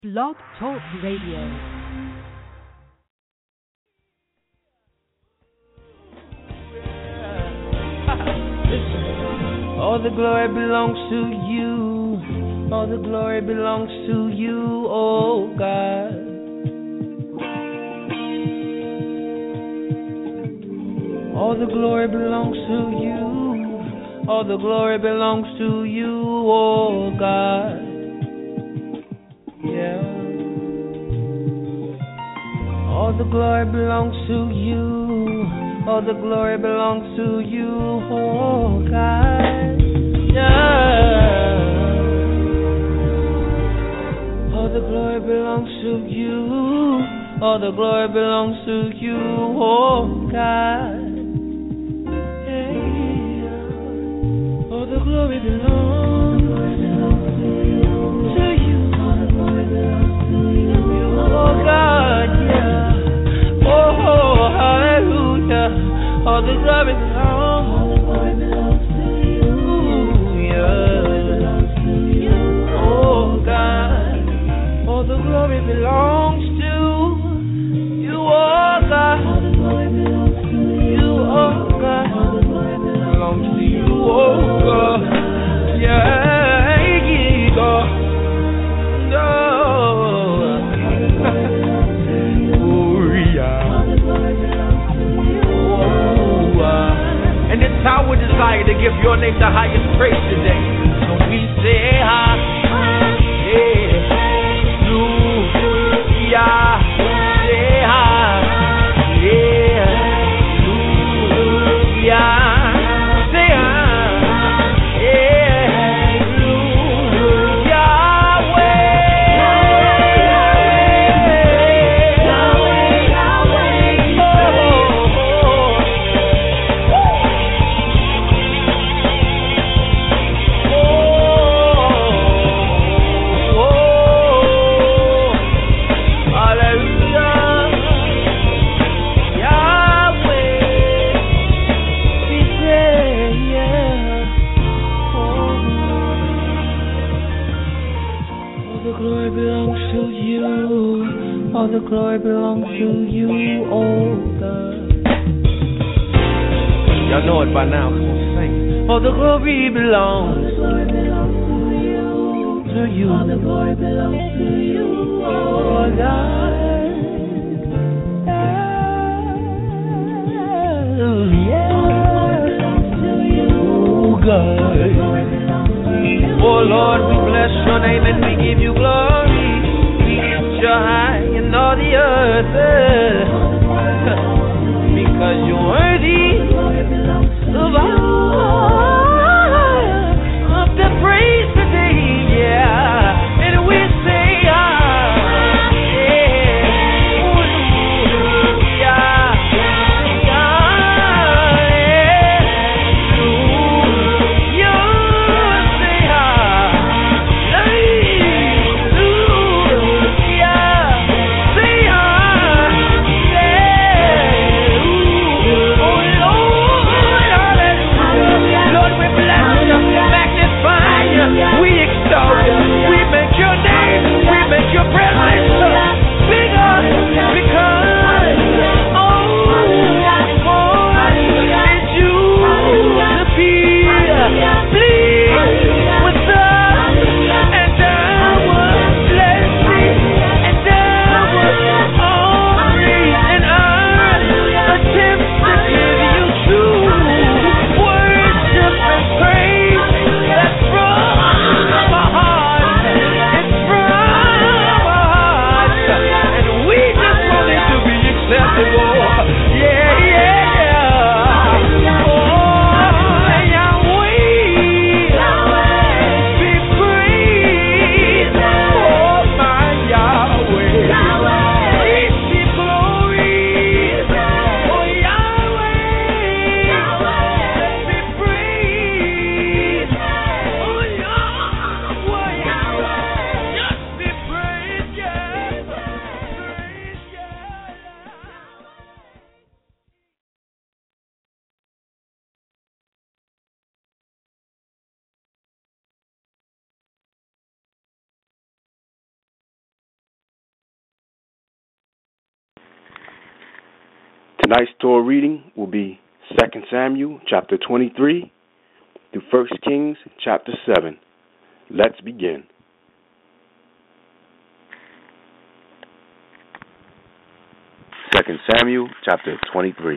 Blog Talk Radio. All the glory belongs to you. All the glory belongs to you, oh God. All the glory belongs to you. All the glory belongs to you, oh God. Yeah. All the glory belongs to you. All the glory belongs to you, oh God. Yeah. All the glory belongs to you. All the glory belongs to you, oh God. Yeah. All the glory belongs to you. All the glory belongs to you, oh God. Yeah. Oh, hallelujah. All the glory belongs to you. Yeah. Oh God. All the glory belongs to you, oh God. All the glory belongs to you, oh God. All the glory belongs to you, oh God. Yeah, God. And it's our desire to give your name the highest praise today. So we say hallelujah. Say hallelujah. All the glory belongs to you, oh God. Y'all know it by now. Come on, sing. All the glory belongs to you. All the glory belongs to you, oh God. Oh God. Oh Lord, we bless your name and we give you glory. You're high in all the earth because you're worthy of all of the praise today, yeah. And we say, Tonight's Torah reading will be 2 Samuel chapter 23 through 1 Kings chapter 7. Let's begin. 2 Samuel chapter 23.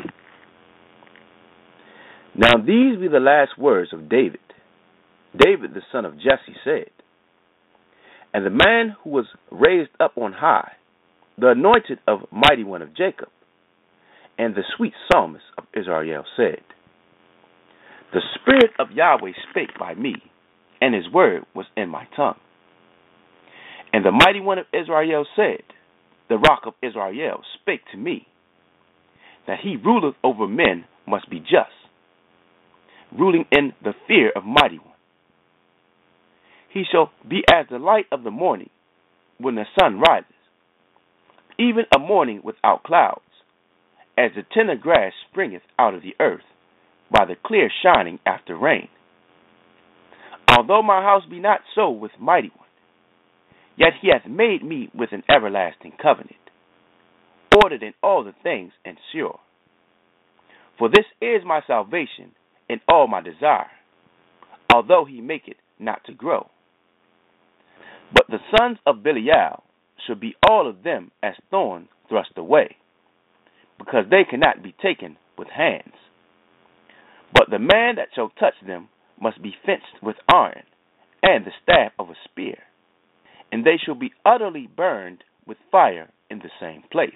Now these be the last words of David. David the son of Jesse said, and the man who was raised up on high, the anointed of mighty one of Jacob, and the sweet psalmist of Israel said, the Spirit of Yahweh spake by me, and his word was in my tongue. And the mighty one of Israel said, the rock of Israel spake to me, that he ruleth over men must be just, ruling in the fear of mighty one. He shall be as the light of the morning, when the sun rises, even a morning without clouds, as the tender grass springeth out of the earth, by the clear shining after rain. Although my house be not so with mighty one, yet he hath made me with an everlasting covenant, ordered in all the things and sure. For this is my salvation and all my desire, although he make it not to grow. But the sons of Belial shall be all of them as thorns thrust away, because they cannot be taken with hands. But the man that shall touch them must be fenced with iron, and the staff of a spear, and they shall be utterly burned with fire in the same place.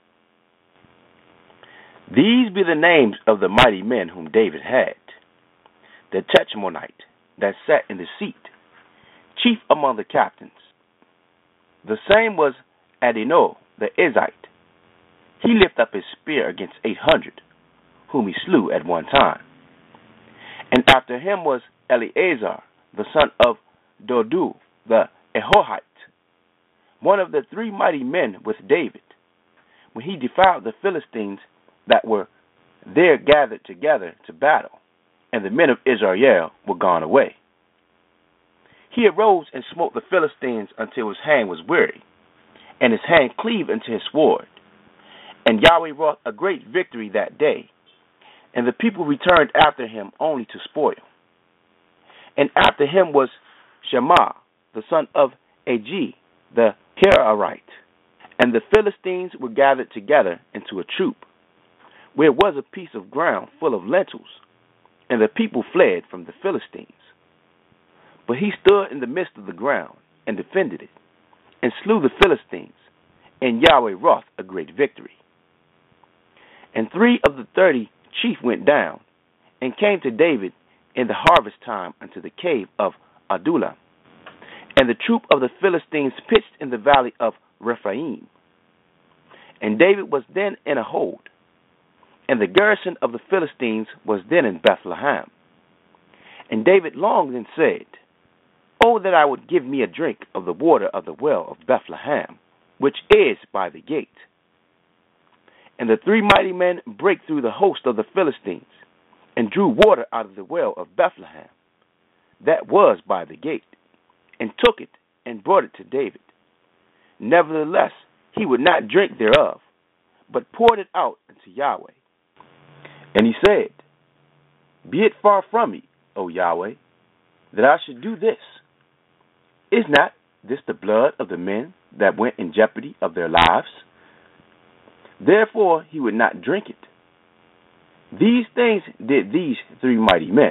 These be the names of the mighty men whom David had. The Tachmonite that sat in the seat, chief among the captains. The same was Adino the Ezite. He lifted up his spear against 800, whom he slew at one time. And after him was Eleazar, the son of Dodu the Ahohite, one of the three mighty men with David, when he defiled the Philistines that were there gathered together to battle, and the men of Israel were gone away. He arose and smote the Philistines until his hand was weary, and his hand cleaved unto his sword. And Yahweh wrought a great victory that day, and the people returned after him only to spoil. And after him was Shammah, the son of Agi, the Kerarite. And the Philistines were gathered together into a troop, where was a piece of ground full of lentils, and the people fled from the Philistines. But he stood in the midst of the ground, and defended it, and slew the Philistines, and Yahweh wrought a great victory. And 3 of the 30 chief went down, and came to David in the harvest time unto the cave of Adullam. And the troop of the Philistines pitched in the valley of Rephaim. And David was then in a hold, and the garrison of the Philistines was then in Bethlehem. And David longed and said, oh, that I would give me a drink of the water of the well of Bethlehem, which is by the gate. And the 3 mighty men brake through the host of the Philistines, and drew water out of the well of Bethlehem, that was by the gate, and took it, and brought it to David. Nevertheless, he would not drink thereof, but poured it out unto Yahweh. And he said, be it far from me, O Yahweh, that I should do this. Is not this the blood of the men that went in jeopardy of their lives? Therefore he would not drink it. These things did these 3 mighty men.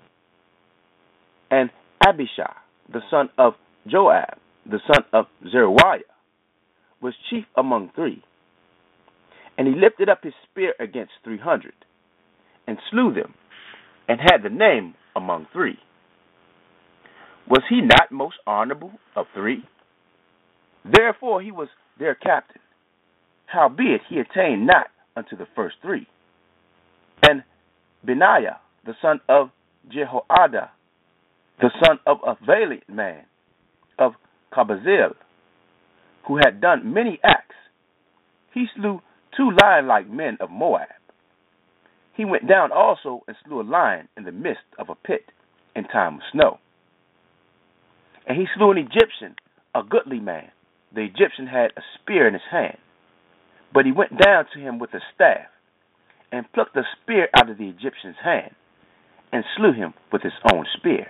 And Abishai, the son of Joab, the son of Zeruiah, was chief among 3. And he lifted up his spear against 300, and slew them, and had the name among 3. Was he not most honorable of 3? Therefore he was their captain. Howbeit he attained not unto the first 3. And Benaiah, the son of Jehoiada, the son of a valiant man of Kabazeel, who had done many acts, he slew 2 lion-like men of Moab. He went down also and slew a lion in the midst of a pit in time of snow. And he slew an Egyptian, a goodly man. The Egyptian had a spear in his hand, but he went down to him with a staff, and plucked the spear out of the Egyptian's hand, and slew him with his own spear.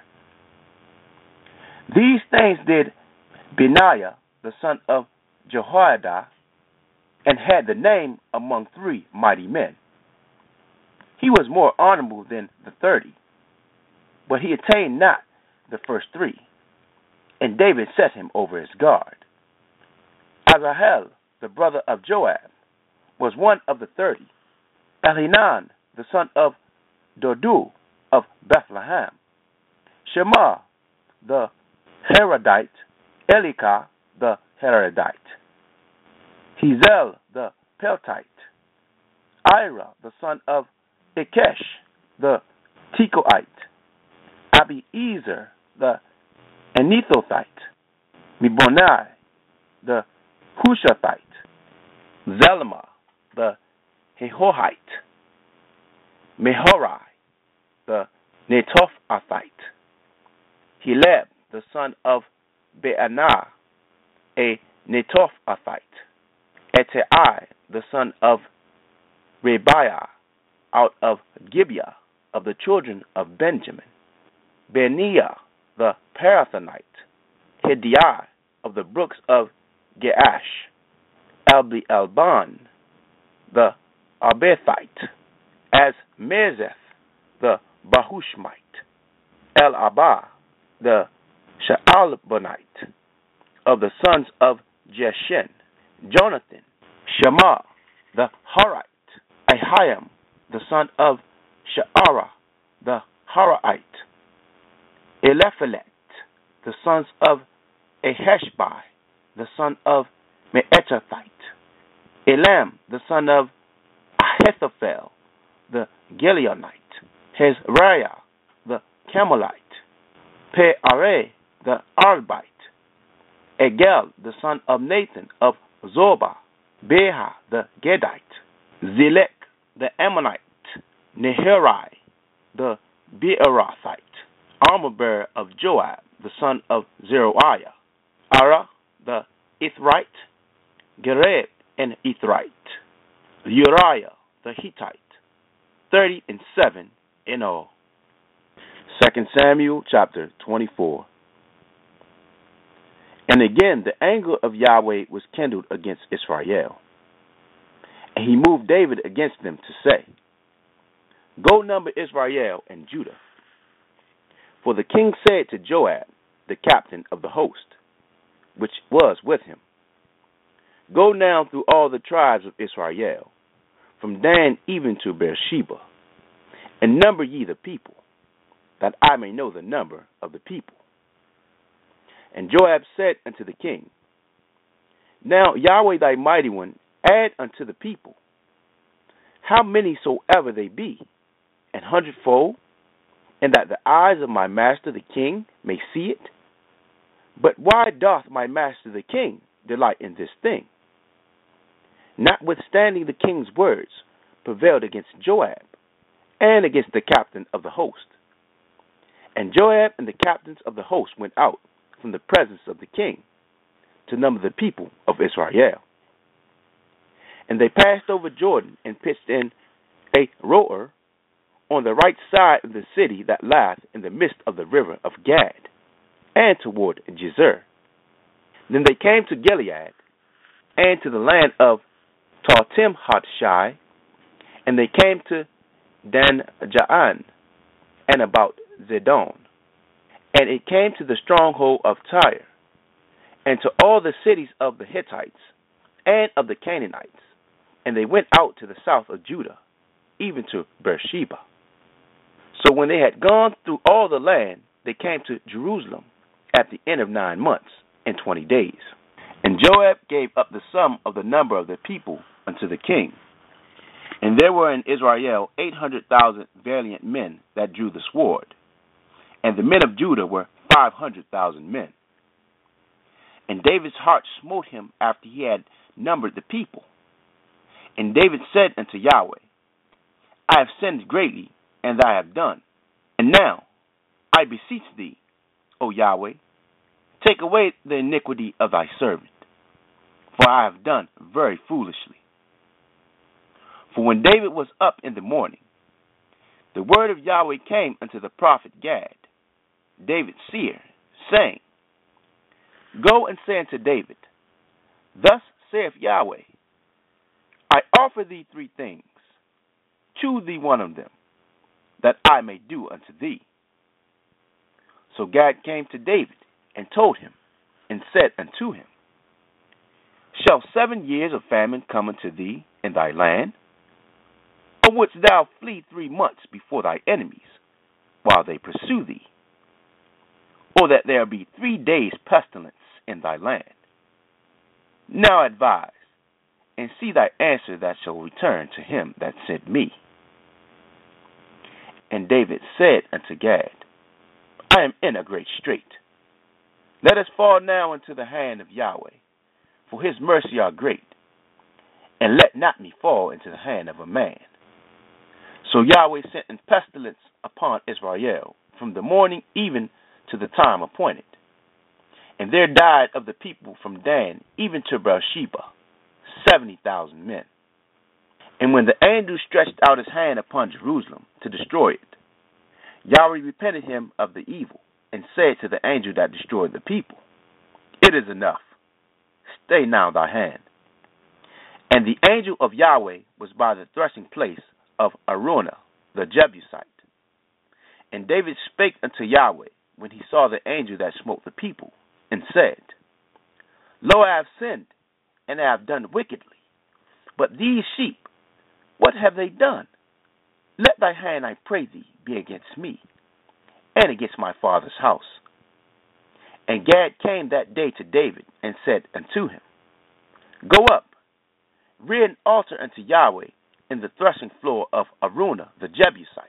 These things did Benaiah, the son of Jehoiada, and had the name among 3 mighty men. He was more honorable than the 30, but he attained not the first 3, and David set him over his guard. Asahel, the brother of Joab, was one of the 30. Elhanan, the son of Dodu of Bethlehem. Shema, the Herodite. Elikah, the Herodite. Hazel, the Peltite. Ira, the son of Ikesh, the Tekoite. Abiezer, the Anethothite. Mibonai, the Hushathite. Zelemah, the Hehohite. Mehorai, the Netophathite. Heleb, the son of Beanah, a Netophathite. Etei, the son of Rebiah, out of Gibeah of the children of Benjamin. Beniah, the Parathonite. Hidiah, of the brooks of Gaash. Elban, the Arbethite. Asmezeth, the Bahushmite. El-Abah, the Shaalbonite, of the sons of Jeshen. Jonathan. Shema, the Harite. Ahiam, the son of Sha'ara, the Haraite. Eliphelet, the sons of Aheshbai, the son of Me'echathite. Elam, the son of Ahithophel, the Gileonite. Hezriah, the Camelite. Pe'areh, the Arbite. Egel, the son of Nathan of Zorba. Beha, the Gedite. Zelek, the Ammonite. Neherai, the Beerothite. Armor-bearer of Joab, the son of Zeruiah. Ara, the Ithrite. Gareb, an Ithrite. Uriah, the Hittite. 37 in all. 2 Samuel chapter 24. And again the anger of Yahweh was kindled against Israel. And he moved David against them to say, Go number Israel and Judah. For the king said to Joab, the captain of the host, which was with him, Go now through all the tribes of Israel, from Dan even to Beersheba, and number ye the people, that I may know the number of the people. And Joab said unto the king, Now Yahweh thy mighty one add unto the people, how many soever they be, 100-fold, and that the eyes of my master the king may see it? But why doth my master the king delight in this thing? Notwithstanding the king's words prevailed against Joab, and against the captain of the host. And Joab and the captains of the host went out from the presence of the king to number the people of Israel. And they passed over Jordan and pitched in a roer on the right side of the city that lieth in the midst of the river of Gad, and toward Jezer. Then they came to Gilead, and to the land of Tahtim-Hodshai, and they came to Dan-Jaan, and about Zidon. And it came to the stronghold of Tyre, and to all the cities of the Hittites, and of the Canaanites. And they went out to the south of Judah, even to Beersheba. So when they had gone through all the land, they came to Jerusalem at the end of 9 months and 20 days. And Joab gave up the sum of the number of the people unto the king. And there were in Israel 800,000 valiant men that drew the sword, and the men of Judah were 500,000 men. And David's heart smote him after he had numbered the people. And David said unto Yahweh, I have sinned greatly, and I have done. And now, I beseech thee, O Yahweh, take away the iniquity of thy servant, for I have done very foolishly. For when David was up in the morning, the word of Yahweh came unto the prophet Gad, David's seer, saying, Go and say unto David, Thus saith Yahweh, I offer thee 3 things. Choose thee one of them, that I may do unto thee. So Gad came to David and told him, and said unto him, Shall 7 years of famine come unto thee in thy land? Or wouldst thou flee 3 months before thy enemies, while they pursue thee? Or that there be 3 days pestilence in thy land? Now advise, and see thy answer that shall return to him that sent me. And David said unto Gad, I am in a great strait. Let us fall now into the hand of Yahweh, for his mercy are great, and let not me fall into the hand of a man. So Yahweh sent a pestilence upon Israel from the morning even to the time appointed. And there died of the people from Dan even to Beersheba 70,000 men. And when the angel stretched out his hand upon Jerusalem to destroy it, Yahweh repented him of the evil, and said to the angel that destroyed the people, It is enough. Stay now thy hand. And the angel of Yahweh was by the threshing place of Araunah the Jebusite. And David spake unto Yahweh when he saw the angel that smote the people, and said, Lo, I have sinned, and I have done wickedly. But these sheep, what have they done? Let thy hand, I pray thee, be against me, and against my father's house. And Gad came that day to David, and said unto him, Go up, rear an altar unto Yahweh in the threshing floor of Araunah the Jebusite.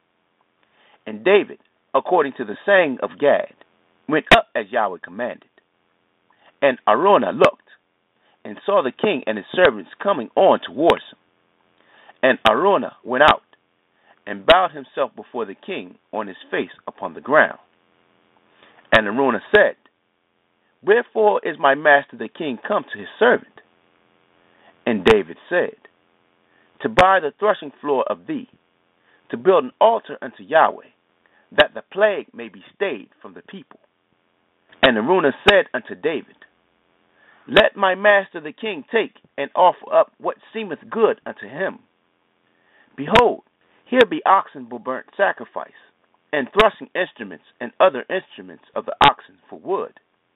And David, according to the saying of Gad, went up as Yahweh commanded. And Araunah looked, and saw the king and his servants coming on towards him. And Araunah went out, and bowed himself before the king on his face upon the ground. And Araunah said, Wherefore is my master the king come to his servant? And David said, To buy the threshing floor of thee, to build an altar unto Yahweh, that the plague may be stayed from the people. And Araunah said unto David, Let my master the king take and offer up what seemeth good unto him. Behold, here be oxen for burnt sacrifice, and threshing instruments and other instruments of the oxen for wood.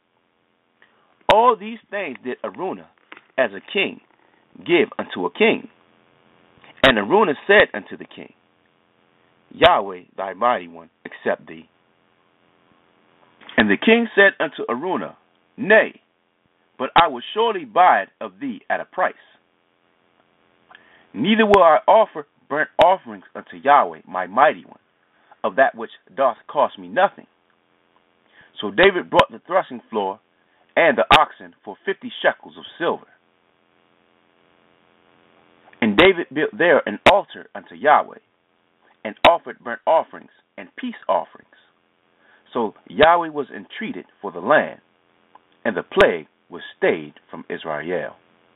All these things did Araunah, as a king, give unto a king. And Araunah said unto the king, Yahweh, thy mighty one, accept thee. And the king said unto Araunah, Nay, but I will surely buy it of thee at a price. Neither will I offer burnt offerings unto Yahweh, my mighty one, of that which doth cost me nothing. So David brought the threshing floor and the oxen for 50 shekels of silver. And David built there an altar unto Yahweh, and offered burnt offerings and peace offerings. So Yahweh was entreated for the land, and the plague was stayed from Israel.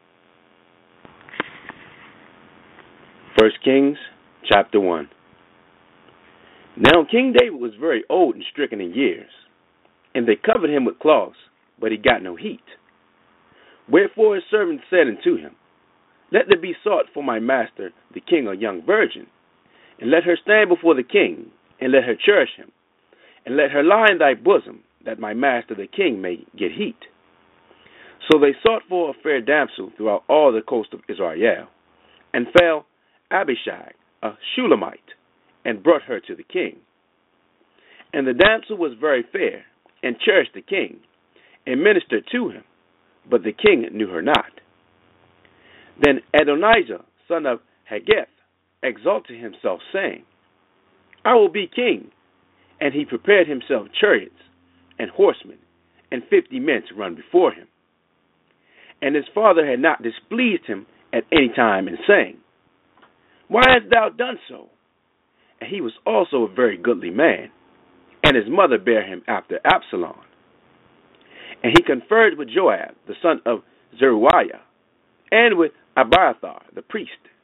1 Kings chapter 1. Now King David was very old and stricken in years, and they covered him with cloths, but he got no heat. Wherefore his servants said unto him, Let there be sought for my master the king a young virgin, and let her stand before the king, and let her cherish him, and let her lie in thy bosom, that my master the king may get heat. So they sought for a fair damsel throughout all the coast of Israel, and found Abishag, a Shulamite, and brought her to the king. And the damsel was very fair, and cherished the king, and ministered to him, but the king knew her not. Then Adonijah, son of Haggith, exalted himself, saying, I will be king. And he prepared himself chariots and horsemen, and 50 men to run before him. And his father had not displeased him at any time in saying, Why hast thou done so? And he was also a very goodly man, and his mother bare him after Absalom. And he conferred with Joab, the son of Zeruiah, and with Abiathar the priest,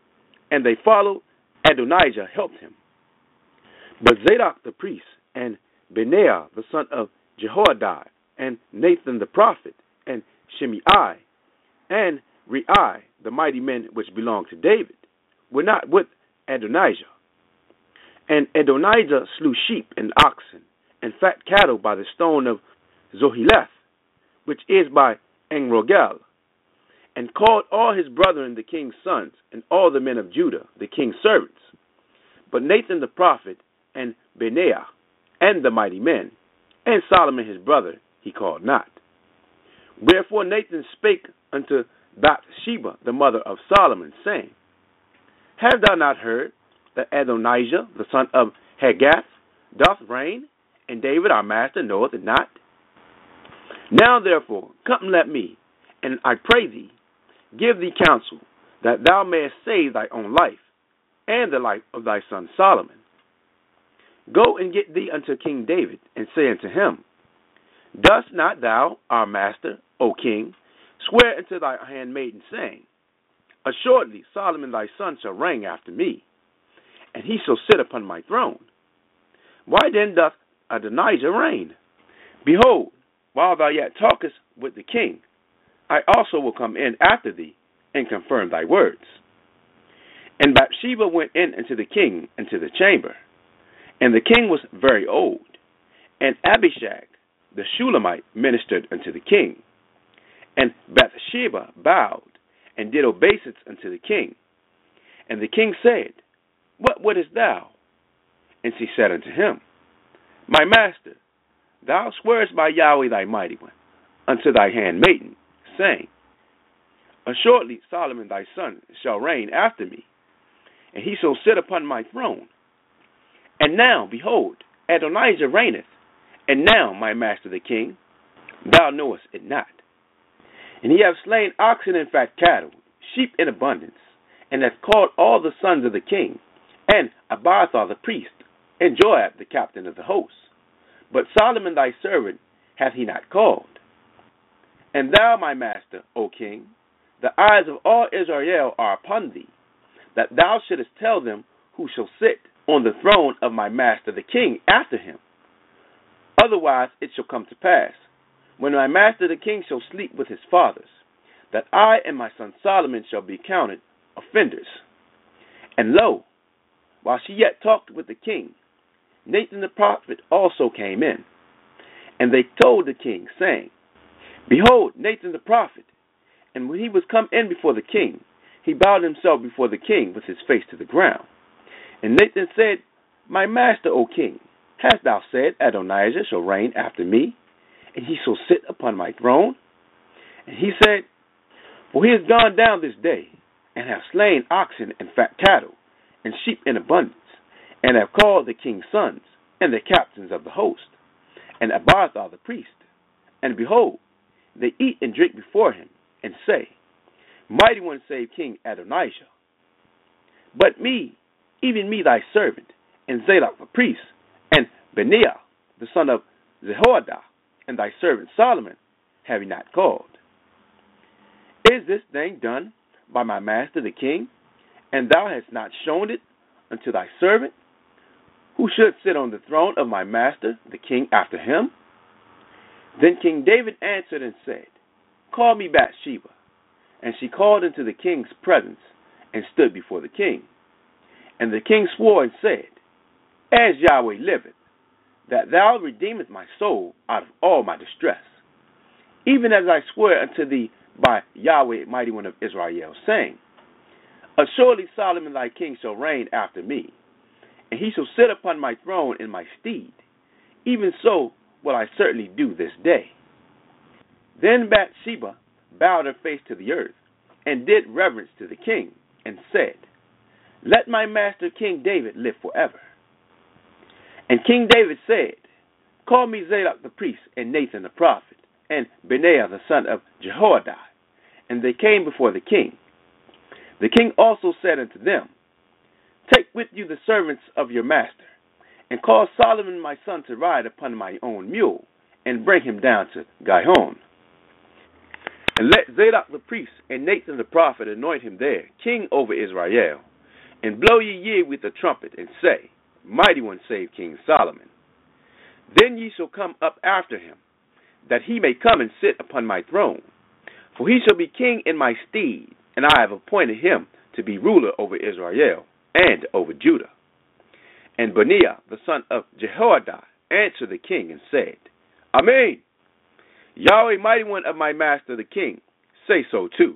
and they followed. Adonijah helped him. But Zadok the priest, and Benaiah the son of Jehoiada, and Nathan the prophet, and Shimei, and Rei, the mighty men which belonged to David, were not with Adonijah. And Adonijah slew sheep and oxen, and fat cattle by the stone of Zoheleth, which is by Enrogel, and called all his brethren the king's sons, and all the men of Judah, the king's servants. But Nathan the prophet, and Benaiah, and the mighty men, and Solomon his brother, he called not. Wherefore Nathan spake unto Bathsheba, the mother of Solomon, saying, Hast thou not heard that Adonijah, the son of Haggith, doth reign, and David our master knoweth it not? Now therefore come let me, and I pray thee, give thee counsel, that thou mayest save thy own life, and the life of thy son Solomon. Go and get thee unto King David, and say unto him, Dost not thou, our master, O king, swear unto thy handmaiden, saying, Assuredly Solomon thy son shall reign after me, and he shall sit upon my throne. Why then doth Adonijah reign? Behold, while thou yet talkest with the king, I also will come in after thee, and confirm thy words. And Bathsheba went in unto the king into the chamber. And the king was very old, and Abishag the Shulamite ministered unto the king. And Bathsheba bowed, and did obeisance unto the king. And the king said, What wouldest thou? And she said unto him, My master, thou swearest by Yahweh thy mighty one, unto thy handmaiden, saying, Assuredly Solomon thy son shall reign after me, and he shall sit upon my throne. And now, behold, Adonijah reigneth, and now, my master the king, thou knowest it not. And he hath slain oxen and fat cattle, sheep in abundance, and hath called all the sons of the king, and Abiathar the priest, and Joab the captain of the host. But Solomon thy servant hath he not called. And thou, my master, O king, the eyes of all Israel are upon thee, that thou shouldest tell them who shall sit on the throne of my master the king after him. Otherwise it shall come to pass, when my master the king shall sleep with his fathers, that I and my son Solomon shall be counted offenders. And lo, while she yet talked with the king, Nathan the prophet also came in. And they told the king, saying, Behold, Nathan the prophet. And when he was come in before the king, he bowed himself before the king with his face to the ground. And Nathan said, My master, O king, hast thou said, Adonijah shall reign after me, and he shall sit upon my throne? And he said, For he has gone down this day, and hath slain oxen and fat cattle, and sheep in abundance, and have called the king's sons, and the captains of the host, and Abiathar the priest. And behold, they eat and drink before him, and say, Mighty one save King Adonijah. But me, even me thy servant, and Zadok the priest, and Benaiah the son of Jehoiada, and thy servant Solomon, have ye not called? Is this thing done by my master the king, and thou hast not shown it unto thy servant, who should sit on the throne of my master the king after him? Then King David answered and said, Call me Bathsheba. And she called into the king's presence, and stood before the king. And the king swore and said, As Yahweh liveth, that thou redeemest my soul out of all my distress, even as I swear unto thee by Yahweh, mighty one of Israel, saying, Assuredly Solomon thy king shall reign after me, and he shall sit upon my throne in my stead. Even so will I certainly do this day. Then Bathsheba bowed her face to the earth, and did reverence to the king, and said, Let my master King David live forever. And King David said, Call me Zadok the priest, and Nathan the prophet, and Benaiah the son of Jehoiada. And they came before the king. The king also said unto them, Take with you the servants of your master, and cause Solomon my son to ride upon my own mule, and bring him down to Gihon. And let Zadok the priest and Nathan the prophet anoint him there, king over Israel, And blow ye with the trumpet, and say, Mighty One save King Solomon. Then ye shall come up after him, that he may come and sit upon my throne. For he shall be king in my stead, and I have appointed him to be ruler over Israel and over Judah. And Benaiah, the son of Jehoiada, answered the king and said, Amen. Yahweh, mighty one of my master the king, say so too.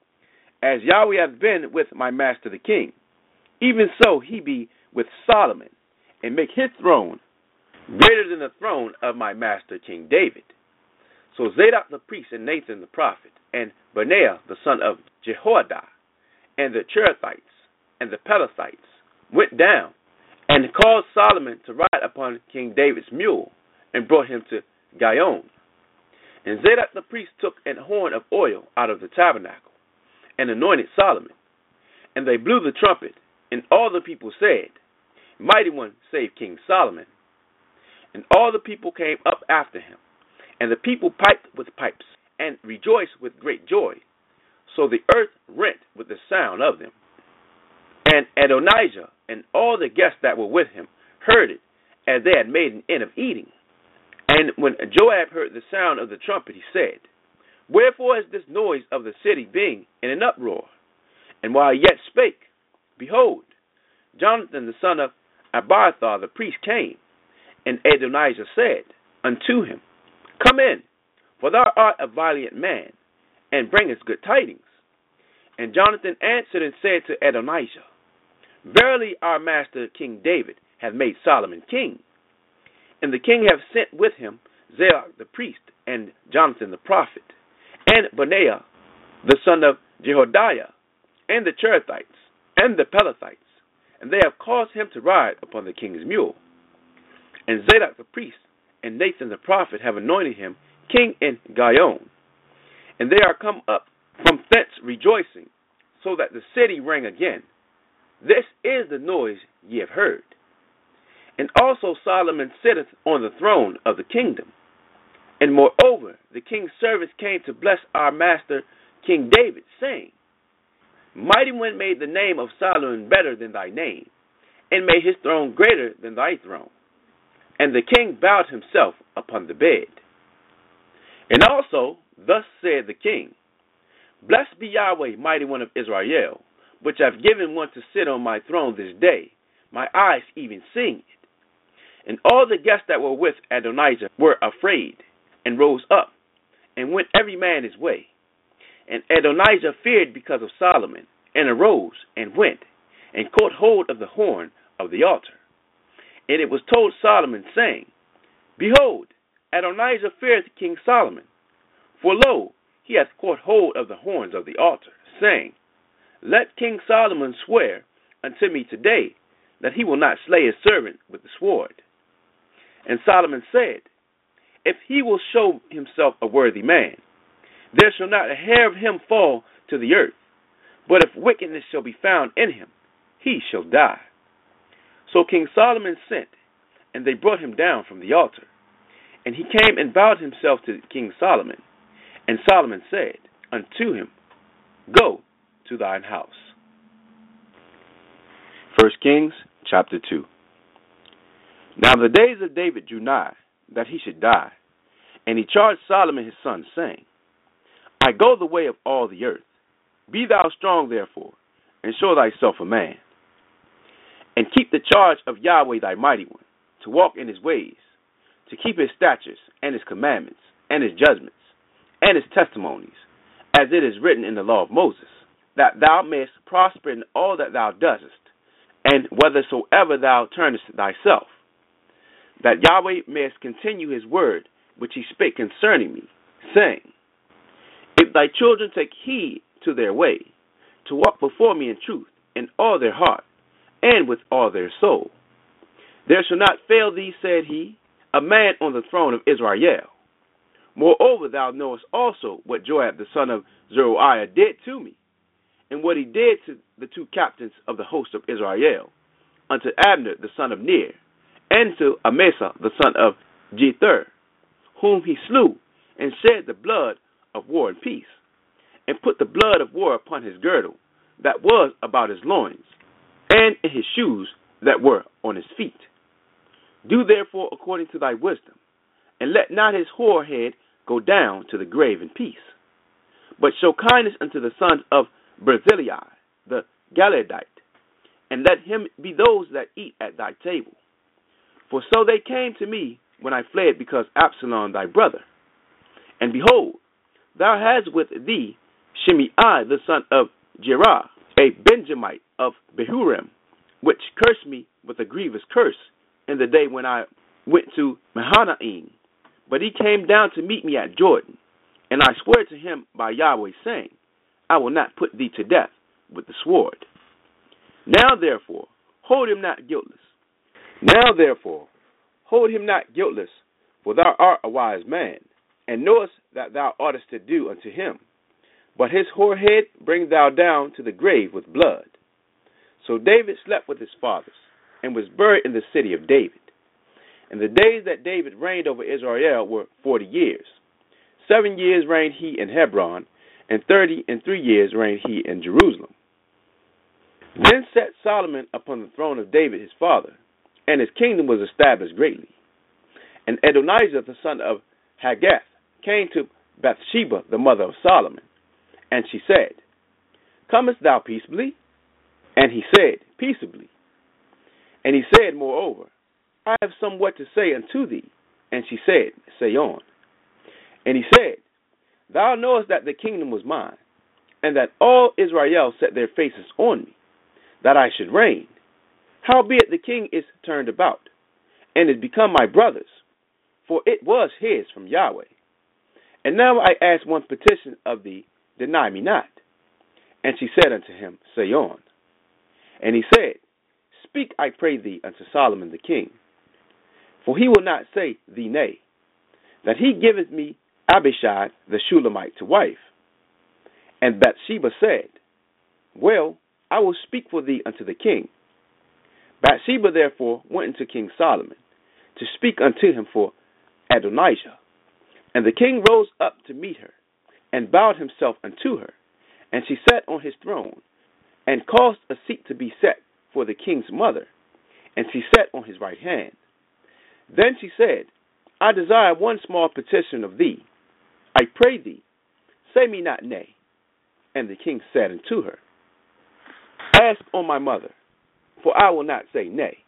As Yahweh hath been with my master the king, even so he be with Solomon, and make his throne greater than the throne of my master King David. So Zadok the priest, and Nathan the prophet, and Benaiah the son of Jehoiada, and the Cherethites, and the Pelethites went down, and caused Solomon to ride upon King David's mule, and brought him to Gihon. And Zadok the priest took an horn of oil out of the tabernacle, and anointed Solomon. And they blew the trumpet, and all the people said, Mighty One save King Solomon. And all the people came up after him, and the people piped with pipes, and rejoiced with great joy. So the earth rent with the sound of them. And Adonijah and all the guests that were with him heard it, as they had made an end of eating. And when Joab heard the sound of the trumpet, he said, Wherefore is this noise of the city being in an uproar? And while he yet spake, behold, Jonathan the son of Abiathar the priest came, and Adonijah said unto him, Come in, for thou art a valiant man, and bringest good tidings. And Jonathan answered and said to Adonijah, Verily our master King David hath made Solomon king. And the king hath sent with him Zadok the priest, and Jonathan the prophet, and Benaiah the son of Jehoiada, and the Cherethites, and the Pelethites, and they have caused him to ride upon the king's mule. And Zadok the priest and Nathan the prophet have anointed him king in Gihon. And they are come up from thence rejoicing, so that the city rang again. This is the noise ye have heard. And also Solomon sitteth on the throne of the kingdom. And moreover, the king's servants came to bless our master King David, saying, Mighty One made the name of Solomon better than thy name, and made his throne greater than thy throne. And the king bowed himself upon the bed. And also, thus said the king, Blessed be Yahweh, mighty one of Israel, which hath given one to sit on my throne this day, my eyes even seeing it. And all the guests that were with Adonijah were afraid, and rose up, and went every man his way. And Adonijah feared because of Solomon, and arose, and went, and caught hold of the horn of the altar. And it was told Solomon, saying, Behold, Adonijah feareth King Solomon, for lo, he hath caught hold of the horns of the altar, saying, Let King Solomon swear unto me today that he will not slay his servant with the sword. And Solomon said, If he will show himself a worthy man, there shall not a hair of him fall to the earth. But if wickedness shall be found in him, he shall die. So King Solomon sent, and they brought him down from the altar. And he came and bowed himself to King Solomon. And Solomon said unto him, Go to thine house. 1 Kings chapter 2. Now the days of David drew nigh, that he should die. And he charged Solomon his son, saying, I go the way of all the earth. Be thou strong therefore, and show thyself a man. And keep the charge of Yahweh thy mighty one, to walk in his ways, to keep his statutes, and his commandments, and his judgments, and his testimonies, as it is written in the law of Moses, that thou mayest prosper in all that thou doest, and whithersoever thou turnest thyself, that Yahweh mayest continue his word which he spake concerning me, saying, If thy children take heed to their way, to walk before me in truth, in all their heart, and with all their soul, there shall not fail thee, said he, a man on the throne of Israel. Moreover, thou knowest also what Joab the son of Zeruiah did to me, and what he did to the two captains of the host of Israel, unto Abner the son of Ner, and to Amasa the son of Jether, whom he slew, and shed the blood of war and peace, and put the blood of war upon his girdle, that was about his loins. and in his shoes that were on his feet. Do therefore according to thy wisdom, and let not his whorehead go down to the grave in peace. But show kindness unto the sons of Barzillai, the Gileadite, and let him be those that eat at thy table. For so they came to me when I fled because Absalom thy brother. And behold, thou hast with thee Shimei the son of Jerah, a Benjamite of Behurim, which cursed me with a grievous curse in the day when I went to Mahanaim. But he came down to meet me at Jordan, and I swore to him by Yahweh, saying, I will not put thee to death with the sword. Now therefore, hold him not guiltless. Now therefore, hold him not guiltless, for thou art a wise man, and knowest that thou oughtest to do unto him. But his whorehead bring thou down to the grave with blood. So David slept with his fathers, and was buried in the city of David. And the days that David reigned over Israel were 40 years. 7 years reigned he in Hebron, and 33 years reigned he in Jerusalem. Then sat Solomon upon the throne of David his father, and his kingdom was established greatly. And Adonijah the son of Haggith came to Bathsheba the mother of Solomon, and she said, Comest thou peaceably? And he said, Peaceably. And he said, Moreover, I have somewhat to say unto thee. And she said, Say on. And he said, Thou knowest that the kingdom was mine, and that all Israel set their faces on me, that I should reign. Howbeit the king is turned about, and is become my brother's, for it was his from Yahweh. And now I ask one petition of thee, deny me not. And she said unto him, Say on. And he said, Speak, I pray thee, unto Solomon the king, for he will not say thee nay, that he giveth me Abishag the Shulamite to wife. And Bathsheba said, Well, I will speak for thee unto the king. Bathsheba therefore went unto King Solomon, to speak unto him for Adonijah. And the king rose up to meet her, and bowed himself unto her. And she sat on his throne, and caused a seat to be set for the king's mother, and she sat on his right hand. Then she said, I desire one small petition of thee. I pray thee, say me not nay. And the king said unto her, Ask on my mother, for I will not say nay.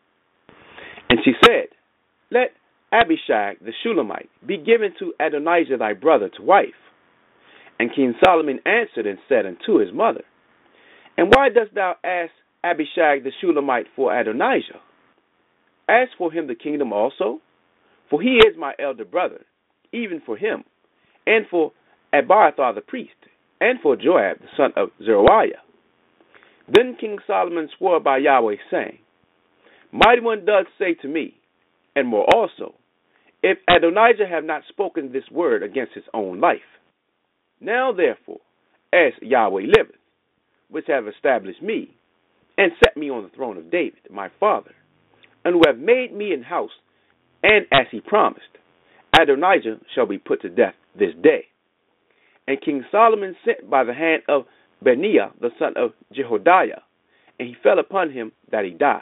And she said, Let Abishag the Shulamite be given to Adonijah thy brother to wife. And King Solomon answered and said unto his mother, And why dost thou ask Abishag the Shulamite for Adonijah? Ask for him the kingdom also, for he is my elder brother, even for him, and for Abiathar the priest, and for Joab the son of Zeruiah. Then King Solomon swore by Yahweh, saying, Mighty One doth say to me, and more also, if Adonijah have not spoken this word against his own life. Now therefore, as Yahweh liveth, which have established me, and set me on the throne of David, my father, and who have made me an house, and as he promised, Adonijah shall be put to death this day. And King Solomon sent by the hand of Benaiah the son of Jehoiada, and he fell upon him that he died.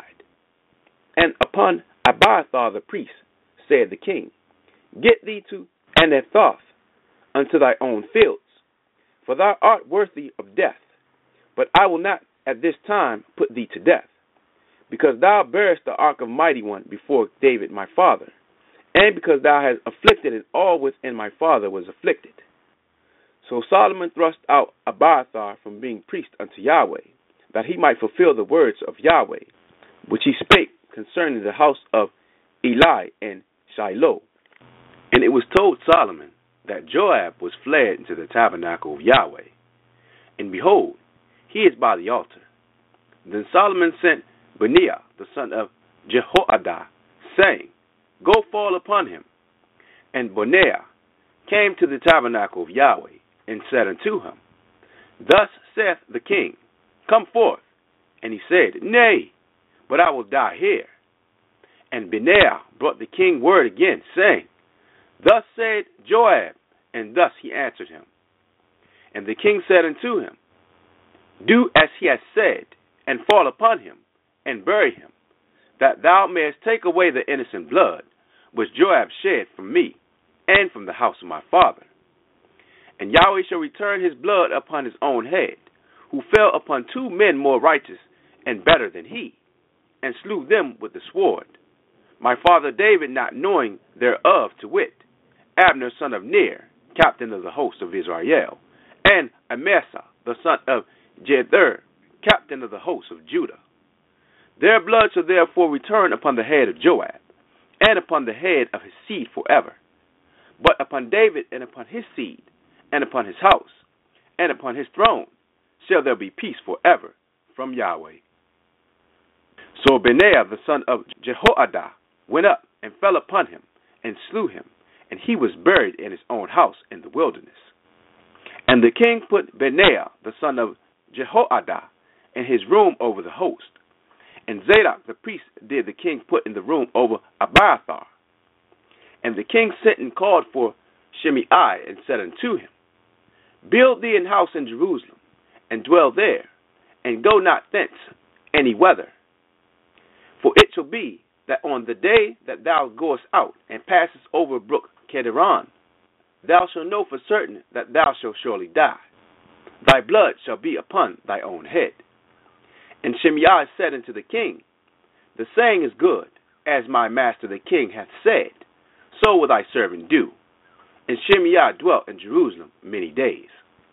And upon Abiathar the priest said the king, Get thee to Anathoth unto thy own fields, for thou art worthy of death. But I will not at this time put thee to death, because thou bearest the ark of Mighty One before David my father, and because thou hast afflicted it all within my father was afflicted. So Solomon thrust out Abiathar from being priest unto Yahweh, that he might fulfill the words of Yahweh, which he spake concerning the house of Eli and Shiloh. And it was told Solomon that Joab was fled into the tabernacle of Yahweh, and behold, he is by the altar. Then Solomon sent Benaiah the son of Jehoiada, saying, Go fall upon him. And Benaiah came to the tabernacle of Yahweh, and said unto him, Thus saith the king, Come forth. And he said, Nay, but I will die here. And Benaiah brought the king word again, saying, Thus said Joab, and thus he answered him. And the king said unto him, Do as he has said, and fall upon him, and bury him, that thou mayest take away the innocent blood which Joab shed from me and from the house of my father. And Yahweh shall return his blood upon his own head, who fell upon 2 men more righteous and better than he, and slew them with the sword. My father David not knowing thereof, to wit, Abner son of Ner, captain of the host of Israel, and Amasa the son of Jether, captain of the host of Judah. Their blood shall therefore return upon the head of Joab, and upon the head of his seed forever. But upon David and upon his seed, and upon his house, and upon his throne, shall there be peace forever from Yahweh. So Benaiah the son of Jehoiada went up and fell upon him, and slew him, and he was buried in his own house in the wilderness. And the king put Benaiah the son of Jehoiada in his room over the host, and Zadok the priest did the king put in the room over Abiathar. And the king sent and called for Shimei, and said unto him, Build thee an house in Jerusalem, and dwell there, and go not thence any whither. For it shall be that on the day that thou goest out and passest over brook Kidron, thou shalt know for certain that thou shalt surely die. Thy blood shall be upon thy own head. And Shimei said unto the king, The saying is good, as my master the king hath said, so will thy servant do. And Shimei dwelt in Jerusalem many days.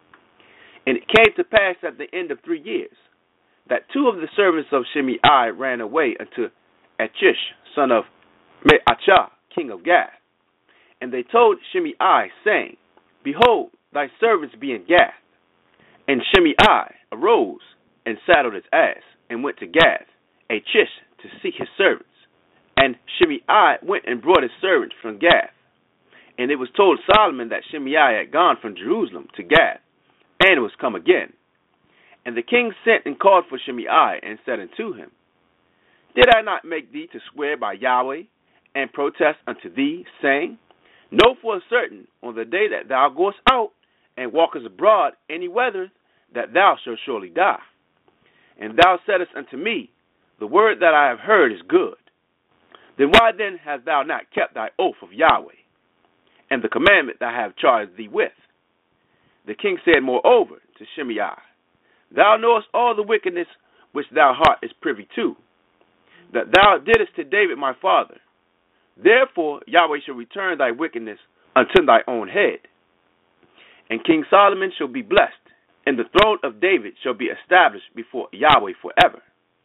And it came to pass at the end of 3 years, that 2 of the servants of Shimei ran away unto Achish, son of Maachah, king of Gath. And they told Shimei, saying, Behold, thy servants be in Gath. And Shimei arose and saddled his ass, and went to Gath, Achish, to seek his servants. And Shimei went and brought his servants from Gath. And it was told Solomon that Shimei had gone from Jerusalem to Gath, and was come again. And the king sent and called for Shimei, and said unto him, Did I not make thee to swear by Yahweh, and protest unto thee, saying, Know for certain, on the day that thou goest out, and walkest abroad any weather, that thou shalt surely die. And thou saidst unto me, The word that I have heard is good. Then why then hast thou not kept thy oath of Yahweh, and the commandment that I have charged thee with? The king said moreover to Shimei, Thou knowest all the wickedness which thou heart is privy to, that thou didst to David my father. Therefore Yahweh shall return thy wickedness unto thy own head. And King Solomon shall be blessed, and the throne of David shall be established before Yahweh forever.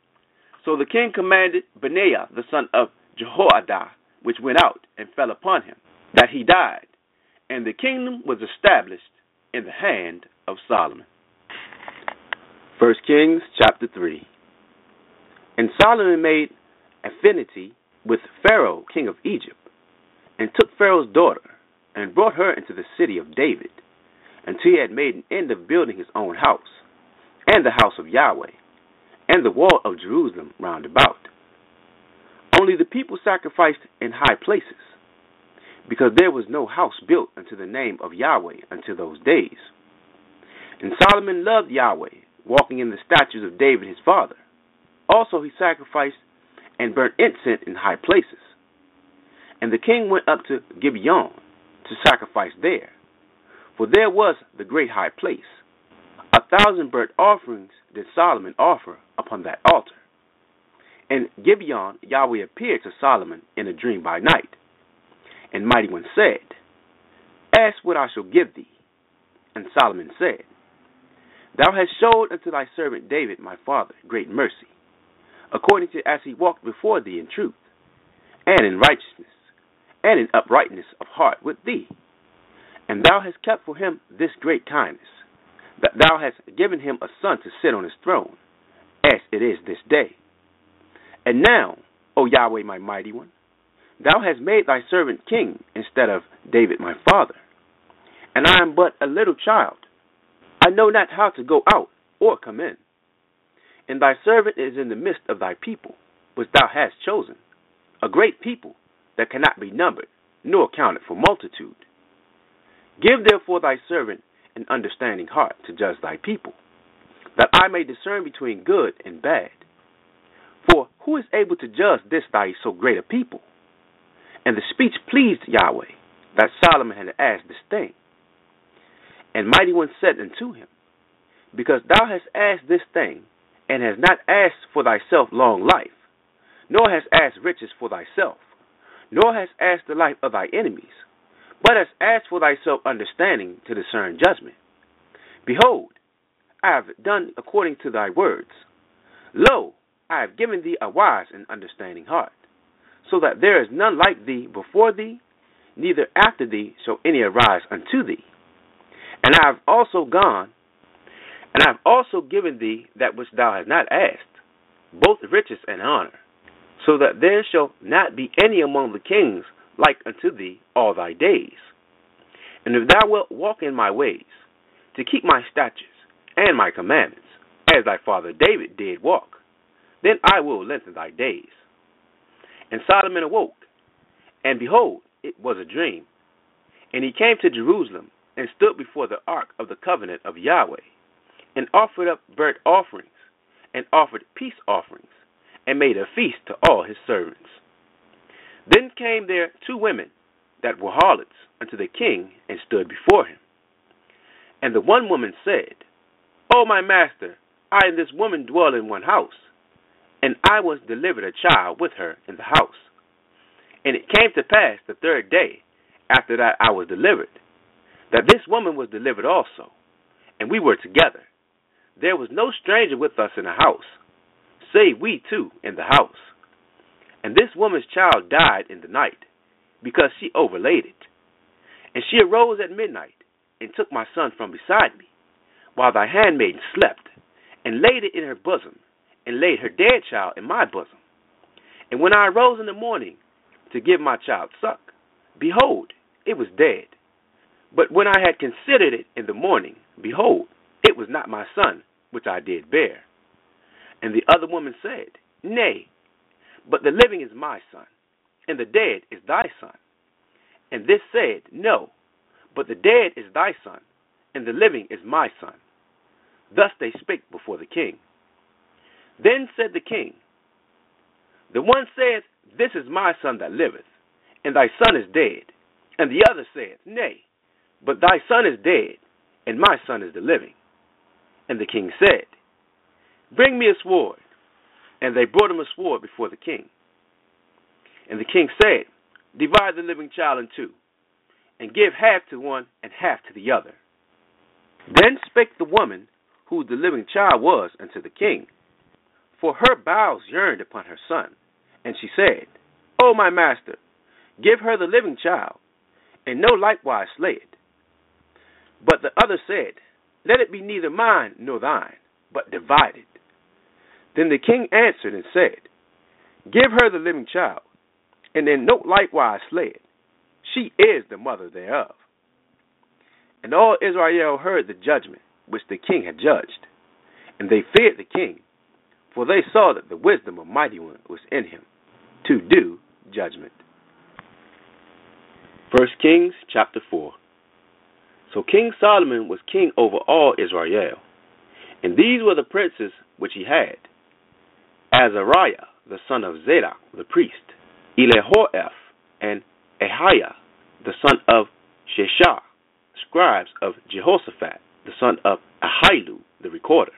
So the king commanded Benaiah the son of Jehoiada, which went out and fell upon him, that he died, and the kingdom was established in the hand of Solomon. 1 Kings chapter 3. And Solomon made affinity with Pharaoh, king of Egypt, and took Pharaoh's daughter, and brought her into the city of David, until he had made an end of building his own house, and the house of Yahweh, and the wall of Jerusalem round about. Only the people sacrificed in high places, because there was no house built unto the name of Yahweh until those days. And Solomon loved Yahweh, walking in the statutes of David his father. Also he sacrificed and burnt incense in high places. And the king went up to Gibeon to sacrifice there, for there was the great high place. 1,000 burnt offerings did Solomon offer upon that altar. In Gibeon Yahweh appeared to Solomon in a dream by night. And Mighty One said, Ask what I shall give thee. And Solomon said, Thou hast showed unto thy servant David my father great mercy, according to as he walked before thee in truth, and in righteousness, and in uprightness of heart with thee. And thou hast kept for him this great kindness, that thou hast given him a son to sit on his throne, as it is this day. And now, O Yahweh my Mighty One, thou hast made thy servant king instead of David my father. And I am but a little child. I know not how to go out or come in. And thy servant is in the midst of thy people, which thou hast chosen, a great people that cannot be numbered, nor counted for multitude. Give therefore thy servant an understanding heart to judge thy people, that I may discern between good and bad. For who is able to judge this thy so great a people? And the speech pleased Yahweh, that Solomon had asked this thing. And Mighty One said unto him, Because thou hast asked this thing, and hast not asked for thyself long life, nor hast asked riches for thyself, nor hast asked the life of thy enemies, but hast asked for thyself understanding to discern judgment. Behold, I have done according to thy words. Lo, I have given thee a wise and understanding heart, so that there is none like thee before thee, neither after thee shall any arise unto thee. And I have also given thee that which thou hast not asked, both riches and honor, so that there shall not be any among the kings like unto thee all thy days. And if thou wilt walk in my ways, to keep my statutes and my commandments, as thy father David did walk, then I will lengthen thy days. And Solomon awoke, and behold, it was a dream. And he came to Jerusalem, and stood before the ark of the covenant of Yahweh, and offered up burnt offerings, and offered peace offerings, and made a feast to all his servants. Then came there 2 women that were harlots unto the king, and stood before him. And the one woman said, O my master, I and this woman dwell in one house, and I was delivered a child with her in the house. And it came to pass the 3rd day after that I was delivered, that this woman was delivered also, and we were together. There was no stranger with us in the house, save we 2 in the house. And this woman's child died in the night, because she overlaid it. And she arose at midnight, and took my son from beside me, while thy handmaiden slept, and laid it in her bosom, and laid her dead child in my bosom. And when I arose in the morning to give my child suck, behold, it was dead. But when I had considered it in the morning, behold, it was not my son, which I did bear. And the other woman said, Nay, but the living is my son, and the dead is thy son. And this said, No, but the dead is thy son, and the living is my son. Thus they spake before the king. Then said the king, The one saith, This is my son that liveth, and thy son is dead. And the other saith, Nay, but thy son is dead, and my son is the living. And the king said, Bring me a sword. And they brought him a sword before the king. And the king said, Divide the living child in 2, and give half to one and half to the other. Then spake the woman who the living child was unto the king, for her bowels yearned upon her son. And she said, O my master, give her the living child, and no likewise slay it. But the other said, Let it be neither mine nor thine, but divided. Then the king answered and said, Give her the living child, and in no likewise slay it. She is the mother thereof. And all Israel heard the judgment which the king had judged, and they feared the king, for they saw that the wisdom of Mighty One was in him, to do judgment. 1 Kings chapter 4. So King Solomon was king over all Israel, and these were the princes which he had: Azariah, the son of Zadok the priest, Elihoreph, and Ahiah, the son of Sheshach, scribes of Jehoshaphat, the son of Ahilu, the recorder.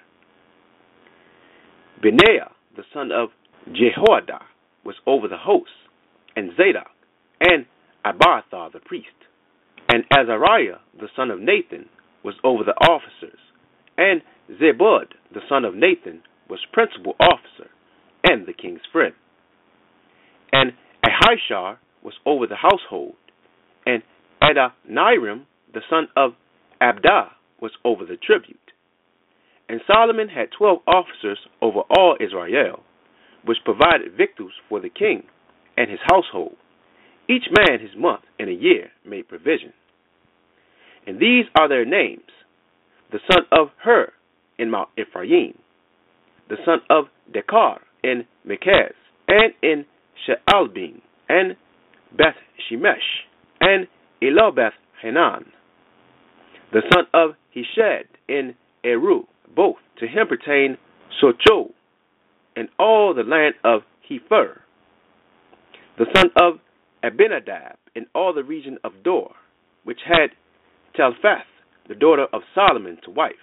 Benaiah, the son of Jehoiada, was over the hosts, and Zadok, and Abiathar the priest. And Azariah, the son of Nathan, was over the officers, and Zebud, the son of Nathan, was principal officer, and the king's friend. And Ahishar was over the household, and Adoniram, the son of Abda, was over the tribute. And Solomon had 12 officers over all Israel, which provided victuals for the king and his household. Each man his month in a year made provision. And these are their names: the son of Hur in Mount Ephraim, the son of Dekar in Mekaz, and in Shaalbim, and Beth Shemesh, and Elobeth Hanan, the son of Heshed in Eru. Both to him pertain Socho, and all the land of Hefer, the son of Abinadab, in all the region of Dor, which had Telphath, the daughter of Solomon, to wife,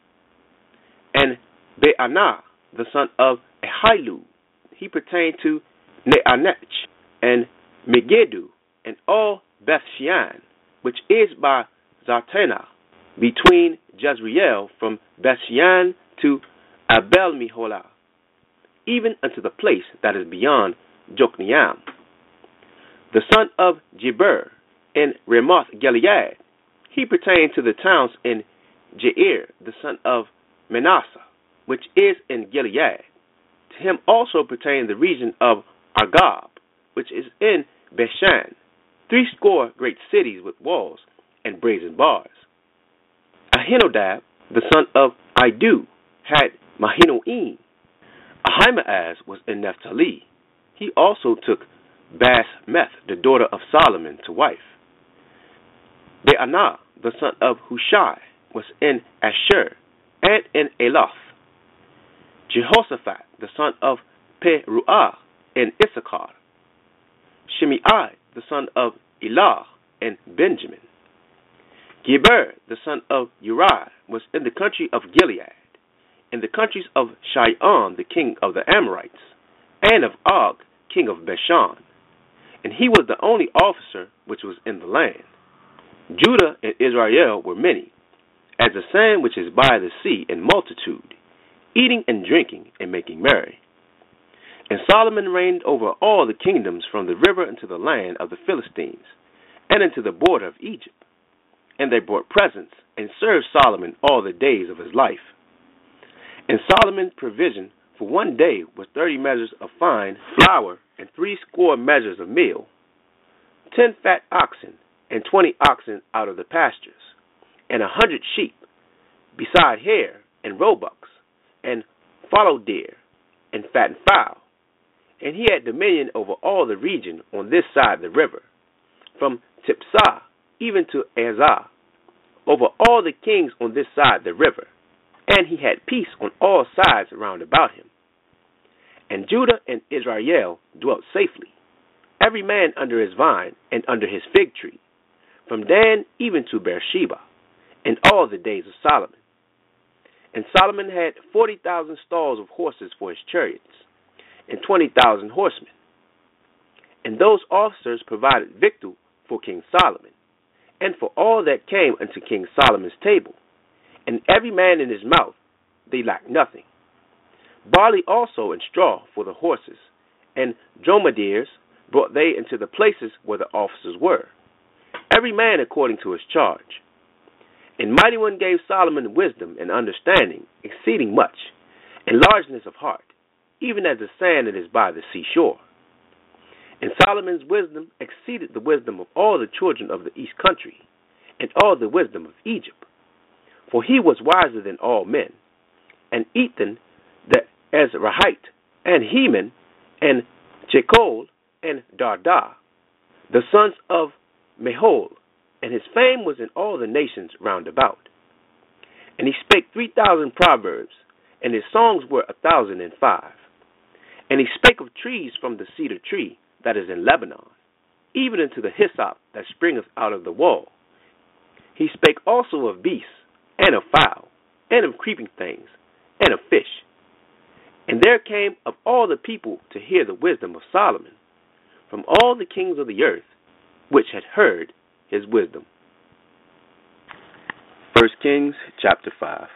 and Baanah, the son of Ahilud, he pertained to Neanech, and Megiddo, and all Bethshean, which is by Zartanah, between Jezreel, from Bethshean to Abel-Meholah, even unto the place that is beyond Jokneam. The son of Jeber, in Ramoth-Gilead, he pertained to the towns in Jair, the son of Manasseh, which is in Gilead. To him also pertained the region of Argob, which is in Bashan, 80 great cities with walls and brazen bars. Ahinadab, the son of Idu, had Mahinoim. Ahimaaz was in Naphtali. He also took Basmeth, the daughter of Solomon, to wife. Baanah, the son of Hushai, was in Asher and in Eloth. Jehoshaphat, the son of Peruah, in Issachar. Shimei, the son of Elah, in Benjamin. Geber, the son of Uriah, was in the country of Gilead, in the countries of Shion, the king of the Amorites, and of Og, king of Bashan. And he was the only officer which was in the land. Judah and Israel were many, as the sand which is by the sea in multitude, eating and drinking and making merry. And Solomon reigned over all the kingdoms from the river unto the land of the Philistines, and unto the border of Egypt. And they brought presents, and served Solomon all the days of his life. And Solomon's provision for one day was 30 measures of fine flour, and 80 measures of meal, 10 fat oxen, and 20 oxen out of the pastures, and 100 sheep, beside hare, and roebucks, and fallow deer, and fattened fowl. And he had dominion over all the region on this side the river, from Tipsah even to Azar, over all the kings on this side the river. And he had peace on all sides round about him. And Judah and Israel dwelt safely, every man under his vine and under his fig tree, from Dan even to Beersheba, in all the days of Solomon. And Solomon had 40,000 stalls of horses for his chariots, and 20,000 horsemen. And those officers provided victual for King Solomon, and for all that came unto King Solomon's table, and every man in his mouth, they lacked nothing. Barley also and straw for the horses, and dromedaries brought they into the places where the officers were, every man according to his charge. And Mighty One gave Solomon wisdom and understanding exceeding much, and largeness of heart, even as the sand that is by the seashore. And Solomon's wisdom exceeded the wisdom of all the children of the east country, and all the wisdom of Egypt. For he was wiser than all men. And Ethan the Ezrahite, and Heman, and Jekol, and Darda, the sons of Mehol, and his fame was in all the nations round about. And he spake 3,000 proverbs, and his songs were 1,005. And he spake of trees from the cedar tree that is in Lebanon, even unto the hyssop that springeth out of the wall. He spake also of beasts, and of fowl, and of creeping things, and of fish. And there came of all the people to hear the wisdom of Solomon, from all the kings of the earth, which had heard his wisdom. 1 Kings chapter 5.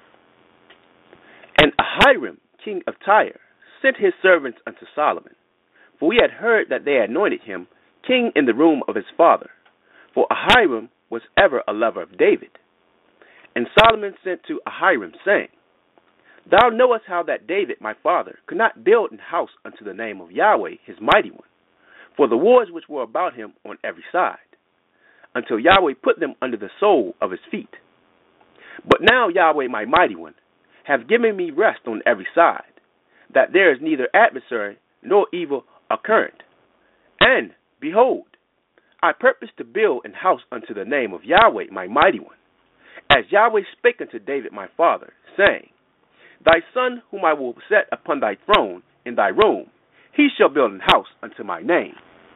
And Ahiram, king of Tyre, sent his servants unto Solomon, for we had heard that they anointed him king in the room of his father, for Ahiram was ever a lover of David. And Solomon sent to Ahiram, saying, Thou knowest how that David my father could not build an house unto the name of Yahweh his mighty one, for the wars which were about him on every side, until Yahweh put them under the sole of his feet. But now Yahweh my mighty one hath given me rest on every side, that there is neither adversary nor evil occurrent. And, behold, I purpose to build an house unto the name of Yahweh my mighty one, as Yahweh spake unto David my father, saying, Thy son whom I will set upon thy throne in thy room, he shall build an house unto my name.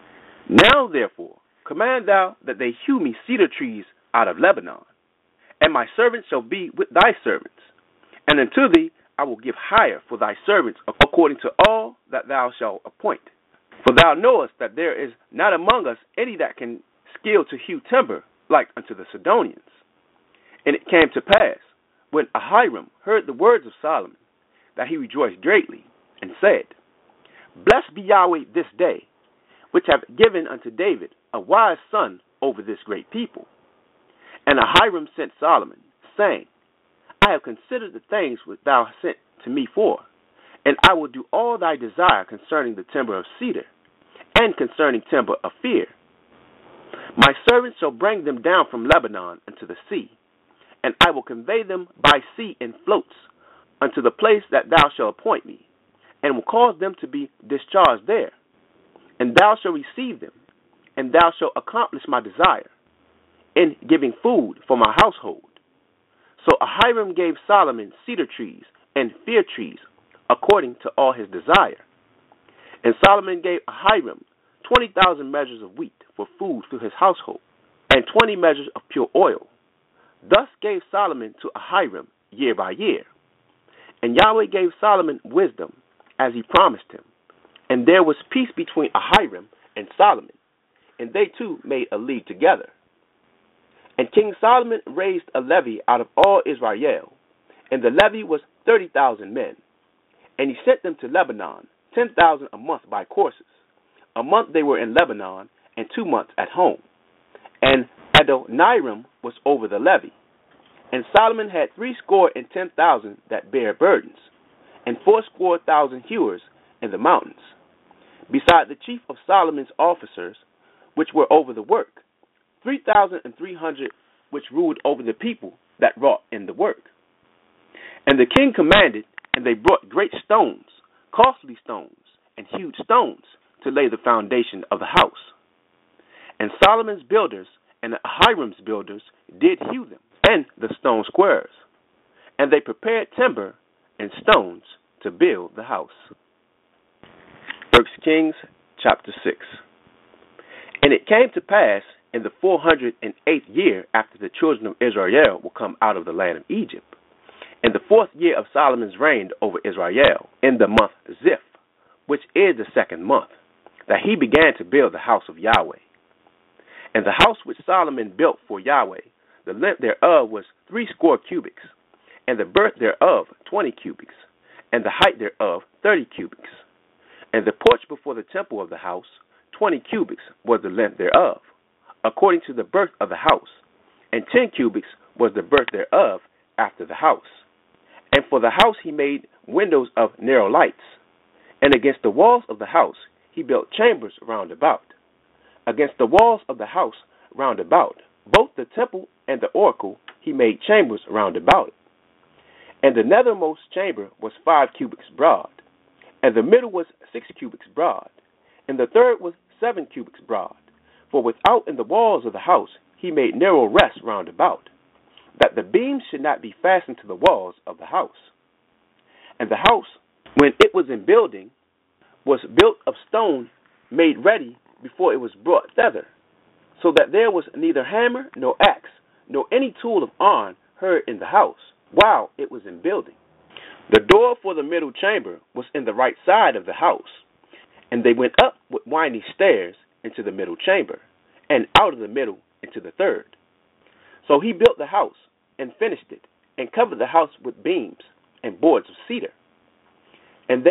Now therefore command thou that they hew me cedar trees out of Lebanon, and my servants shall be with thy servants, and unto thee I will give hire for thy servants according to all that thou shalt appoint. For thou knowest that there is not among us any that can skill to hew timber like unto the Sidonians. And it came to pass, when Ahiram heard the words of Solomon, that he rejoiced greatly, and said, Blessed be Yahweh this day, which hath given unto David a wise son over this great people. And Ahiram sent Solomon, saying, I have considered the things which thou hast sent to me for, and I will do all thy desire concerning the timber of cedar, and concerning timber of fir. My servants shall bring them down from Lebanon unto the sea, and I will convey them by sea in floats unto the place that thou shalt appoint me, and will cause them to be discharged there. And thou shalt receive them, and thou shalt accomplish my desire in giving food for my household. So Ahiram gave Solomon cedar trees and fir trees according to all his desire. And Solomon gave Ahiram 20,000 measures of wheat for food to his household, and 20 measures of pure oil. Thus gave Solomon to Ahiram year by year. And Yahweh gave Solomon wisdom, as he promised him. And there was peace between Ahiram and Solomon, and they two made a league together. And King Solomon raised a levy out of all Israel, and the levy was 30,000 men. And he sent them to Lebanon, 10,000 a month by courses. A month they were in Lebanon, and 2 months at home. And Adoniram was over the levy. And Solomon had 70,000 that bare burdens, and 80,000 hewers in the mountains, beside the chief of Solomon's officers, which were over the work, 3,300 which ruled over the people that wrought in the work. And the king commanded, and they brought great stones, costly stones, and huge stones, to lay the foundation of the house. And Solomon's builders and Ahiram's builders did hew them, and the stone squares. And they prepared timber and stones to build the house. 1 Kings chapter 6. And it came to pass in the 408th year after the children of Israel were come out of the land of Egypt, in the 4th year of Solomon's reign over Israel, in the month Ziph, which is the 2nd month, that he began to build the house of Yahweh. And the house which Solomon built for Yahweh, the length thereof was 80 cubits, and the breadth thereof 20 cubits, and the height thereof 30 cubits. And the porch before the temple of the house, 20 cubits was the length thereof, according to the breadth of the house, and 10 cubits was the breadth thereof after the house. And for the house he made windows of narrow lights. And against the walls of the house he built chambers round about. Against the walls of the house round about, both the temple and the oracle, he made chambers round about it. And the nethermost chamber was 5 cubits broad, and the middle was 6 cubits broad, and the third was 7 cubits broad. For without in the walls of the house he made narrow rests round about, that the beams should not be fastened to the walls of the house. And the house, when it was in building, was built of stone made ready before it was brought thither, so that there was neither hammer nor axe, nor any tool of iron heard in the house, while it was in building. The door for the middle chamber was in the right side of the house, and they went up with winding stairs into the middle chamber, and out of the middle into the third. So he built the house, and finished it, and covered the house with beams and boards of cedar. And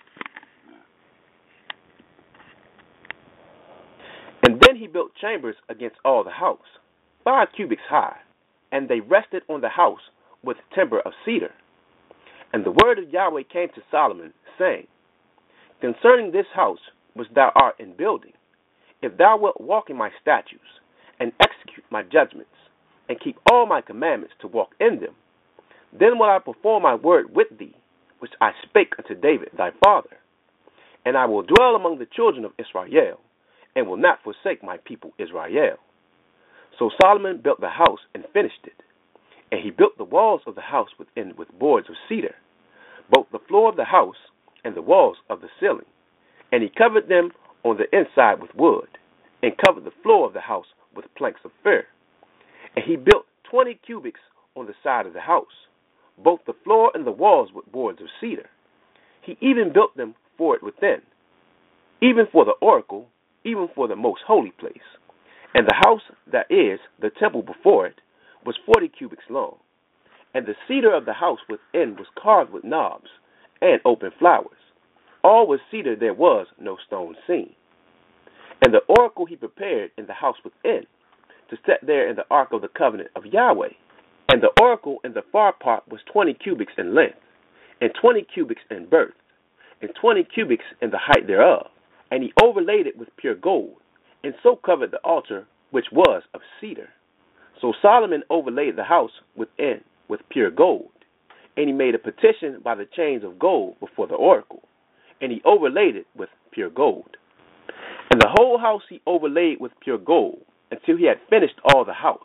then he built chambers against all the house, 5 cubits high, and they rested on the house with timber of cedar. And the word of Yahweh came to Solomon, saying, Concerning this house which thou art in building, if thou wilt walk in my statutes, and execute my judgments, and keep all my commandments to walk in them, then will I perform my word with thee, which I spake unto David thy father. And I will dwell among the children of Israel, and will not forsake my people Israel. So Solomon built the house and finished it. And he built the walls of the house within with boards of cedar, both the floor of the house and the walls of the ceiling, And he covered them on the inside with wood, and covered the floor of the house with planks of fir. And he built 20 cubits on the side of the house, both the floor and the walls with boards of cedar. He even built them for it within, even for the oracle, even for the most holy place. And the house, that is, the temple before it, was 40 cubits long. And the cedar of the house within was carved with knobs and open flowers. All with cedar, there was no stone seen. And the oracle he prepared in the house within, to set there in the ark of the covenant of Yahweh. And the oracle in the far part was 20 cubits in length, and 20 cubits in girth, and 20 cubits in the height thereof. And he overlaid it with pure gold, and so covered the altar, which was of cedar. So Solomon overlaid the house within with pure gold, and he made a petition by the chains of gold before the oracle, and he overlaid it with pure gold. And the whole house he overlaid with pure gold, until he had finished all the house.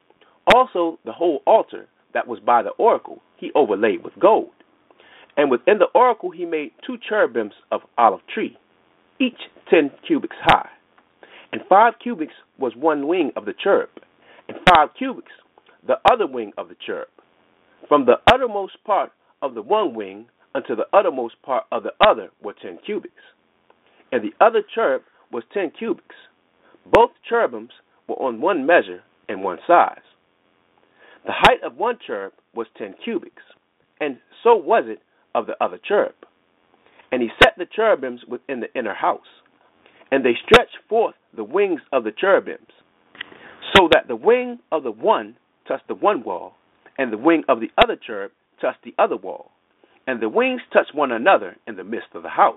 Also the whole altar that was by the oracle he overlaid with gold. And within the oracle he made 2 cherubims of olive tree, each 10 cubits high. And 5 cubits was one wing of the cherub, and 5 cubits the other wing of the cherub. From the uttermost part of the one wing unto the uttermost part of the other were 10 cubits. And the other cherub was 10 cubits. Both cherubims were on one measure and one size. The height of one cherub was 10 cubits, and so was it of the other cherub. And he set the cherubims within the inner house, and they stretched forth the wings of the cherubims, so that the wing of the one touched the one wall, and the wing of the other cherub touched the other wall, and the wings touched one another in the midst of the house.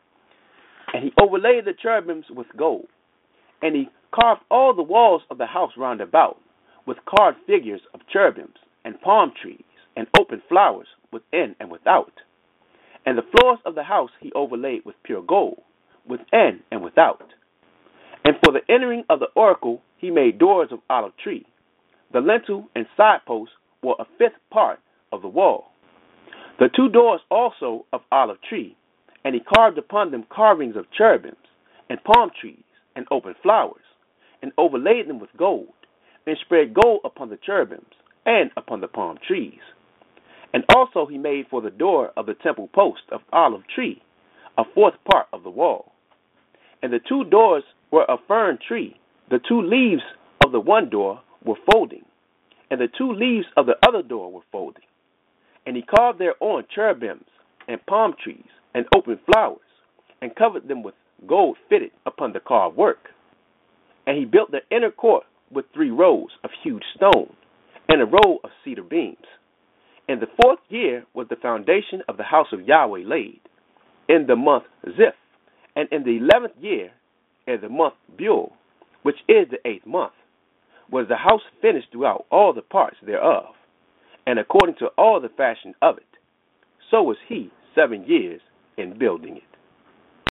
And he overlaid the cherubims with gold, and he carved all the walls of the house round about with carved figures of cherubims and palm trees and open flowers within and without. And the floors of the house he overlaid with pure gold, within and without. And for the entering of the oracle he made doors of olive tree. The lintel and side posts were a 5th part of the wall. The 2 doors also of olive tree, and he carved upon them carvings of cherubims and palm trees and open flowers, and overlaid them with gold, and spread gold upon the cherubims and upon the palm trees. And also he made for the door of the temple post of olive tree a 4th part of the wall. And the 2 doors were of fern tree. The 2 leaves of the one door were folding, and the 2 leaves of the other door were folding. And he carved thereon cherubims and palm trees and open flowers, and covered them with gold fitted upon the carved work. And he built the inner court with 3 rows of huge stone, and a row of cedar beams. In the 4th year was the foundation of the house of Yahweh laid, in the month Ziph, and in the 11th year, in the month Bul, which is the 8th month, was the house finished throughout all the parts thereof, and according to all the fashion of it. So was he 7 years in building it.